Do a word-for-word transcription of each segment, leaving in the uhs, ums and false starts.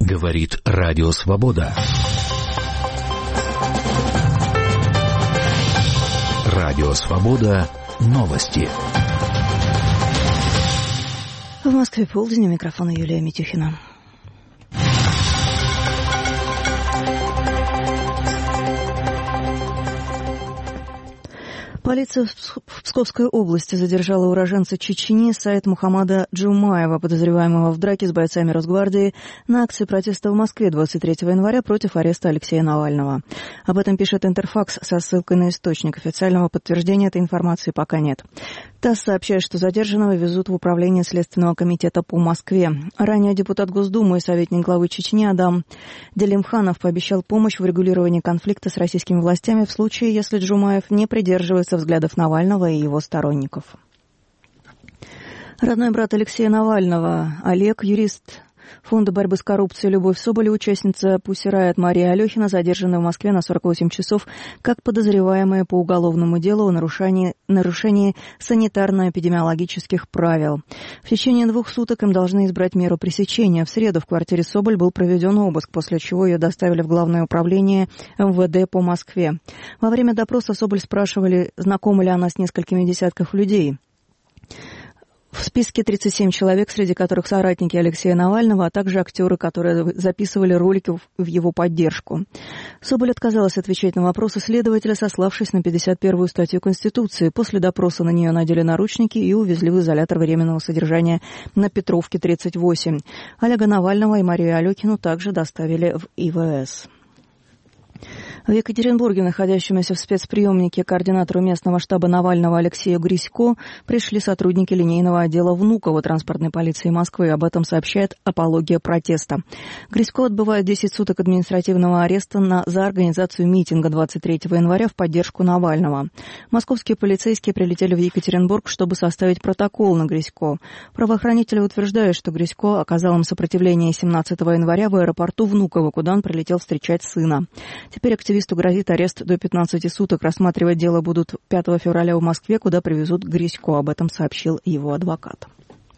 Говорит Радио Свобода. Радио Свобода. Новости. В Москве полдень, у микрофона Юлия Митюхина. Полиция в Псковской области задержала уроженца Чечни Саид Мухаммада Джумаева, подозреваемого в драке с бойцами Росгвардии на акции протеста в Москве двадцать третьего января против ареста Алексея Навального. Об этом пишет Интерфакс со ссылкой на источник. Официального подтверждения этой информации пока нет. ТАСС сообщает, что задержанного везут в управление Следственного комитета по Москве. Ранее депутат Госдумы и советник главы Чечни Адам Делимханов пообещал помощь в регулировании конфликта с российскими властями в случае, если Джумаев не придерживается взглядов Навального и его сторонников. Родной брат Алексея Навального, Олег, юрист Фонда борьбы с коррупцией Любовь Соболь, участница Pussy Riot Мария Алехина, задержана в Москве на сорок восемь часов как подозреваемая по уголовному делу о нарушении, нарушении санитарно-эпидемиологических правил. В течение двух суток им должны избрать меру пресечения. В среду в квартире Соболь был проведен обыск, после чего ее доставили в Главное управление эм вэ дэ по Москве. Во время допроса Соболь спрашивали, знакома ли она с несколькими десятков людей. В списке тридцать семь человек, среди которых соратники Алексея Навального, а также актеры, которые записывали ролики в его поддержку. Соболь отказалась отвечать на вопросы следователя, сославшись на пятьдесят первую статью Конституции. После допроса на нее надели наручники и увезли в изолятор временного содержания на Петровке, тридцать восемь. Олега Навального и Марию Алехину также доставили в и вэ эс. В Екатеринбурге, находящемуся в спецприемнике координатору местного штаба Навального Алексею Грисько, пришли сотрудники линейного отдела Внуково транспортной полиции Москвы. Об этом сообщает «Апология протеста». Грисько отбывает десять суток административного ареста на, за организацию митинга двадцать третьего января в поддержку Навального. Московские полицейские прилетели в Екатеринбург, чтобы составить протокол на Грисько. Правоохранители утверждают, что Грисько оказал им сопротивление семнадцатого января в аэропорту Внуково, куда он прилетел встречать сына. Теперь активисту грозит арест до пятнадцати суток. Рассматривать дело будут пятого февраля в Москве, куда привезут Грисько. Об этом сообщил его адвокат.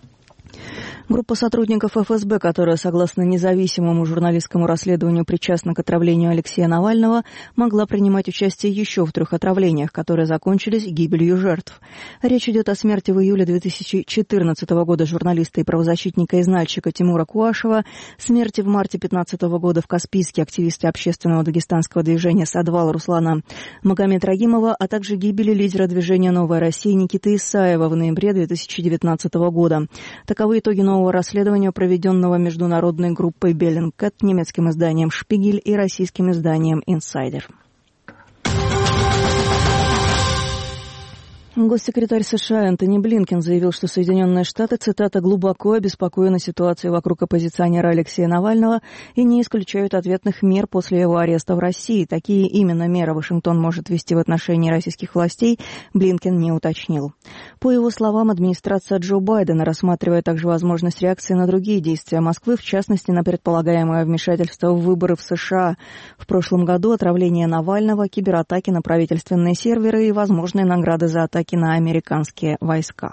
Группа сотрудников эф эс бэ, которая, согласно независимому журналистскому расследованию, причастна к отравлению Алексея Навального, могла принимать участие еще в трех отравлениях, которые закончились гибелью жертв. Речь идет о смерти в июле две тысячи четырнадцатого года журналиста и правозащитника из Нальчика Тимура Куашева, смерти в марте две тысячи пятнадцатого года в Каспийске активиста общественного дагестанского движения «Садвал» Руслана Магомед-Рагимова, а также гибели лидера движения «Новая Россия» Никиты Исаева в ноябре две тысячи девятнадцатого года. Таковы итоги нового расследования, проведенного международной группой Bellingcat, немецким изданием «Шпигель» и российским изданием «Инсайдер». Госсекретарь США Энтони Блинкен заявил, что Соединенные Штаты, цитата, «глубоко обеспокоены ситуацией вокруг оппозиционера Алексея Навального и не исключают ответных мер после его ареста в России. Такие именно меры Вашингтон может ввести в отношении российских властей», Блинкен не уточнил. По его словам, администрация Джо Байдена рассматривает также возможность реакции на другие действия Москвы, в частности, на предполагаемое вмешательство в выборы в США. В прошлом году отравление Навального, кибератаки на правительственные серверы и возможные награды за атаки на американские войска.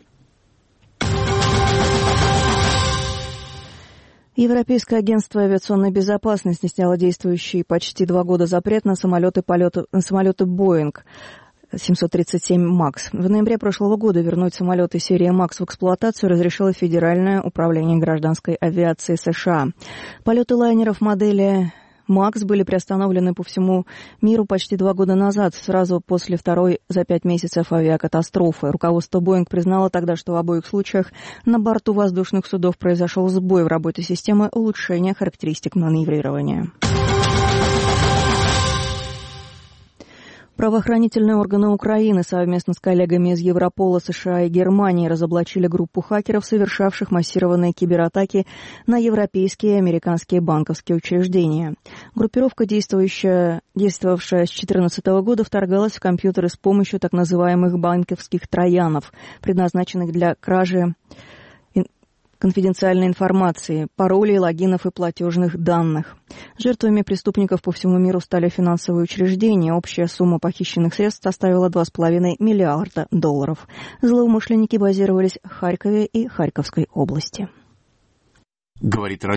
Европейское агентство авиационной безопасности сняло действующий почти два года запрет на самолеты, полеты, на самолеты Боинг семьсот тридцать семь макс. В ноябре прошлого года вернуть самолеты серии макс в эксплуатацию разрешило Федеральное управление гражданской авиации США. Полеты лайнеров модели макс были приостановлены по всему миру почти два года назад, сразу после второй за пять месяцев авиакатастрофы. Руководство Боинг признало тогда, что в обоих случаях на борту воздушных судов произошел сбой в работе системы улучшения характеристик маневрирования. Правоохранительные органы Украины совместно с коллегами из Европола, США и Германии разоблачили группу хакеров, совершавших массированные кибератаки на европейские и американские банковские учреждения. Группировка, действующая, действовавшая с две тысячи четырнадцатого года, вторгалась в компьютеры с помощью так называемых банковских троянов, предназначенных для кражи конфиденциальной информации, паролей, логинов и платежных данных. Жертвами преступников по всему миру стали финансовые учреждения. Общая сумма похищенных средств составила два с половиной миллиарда долларов. Злоумышленники базировались в Харькове и Харьковской области. Говорит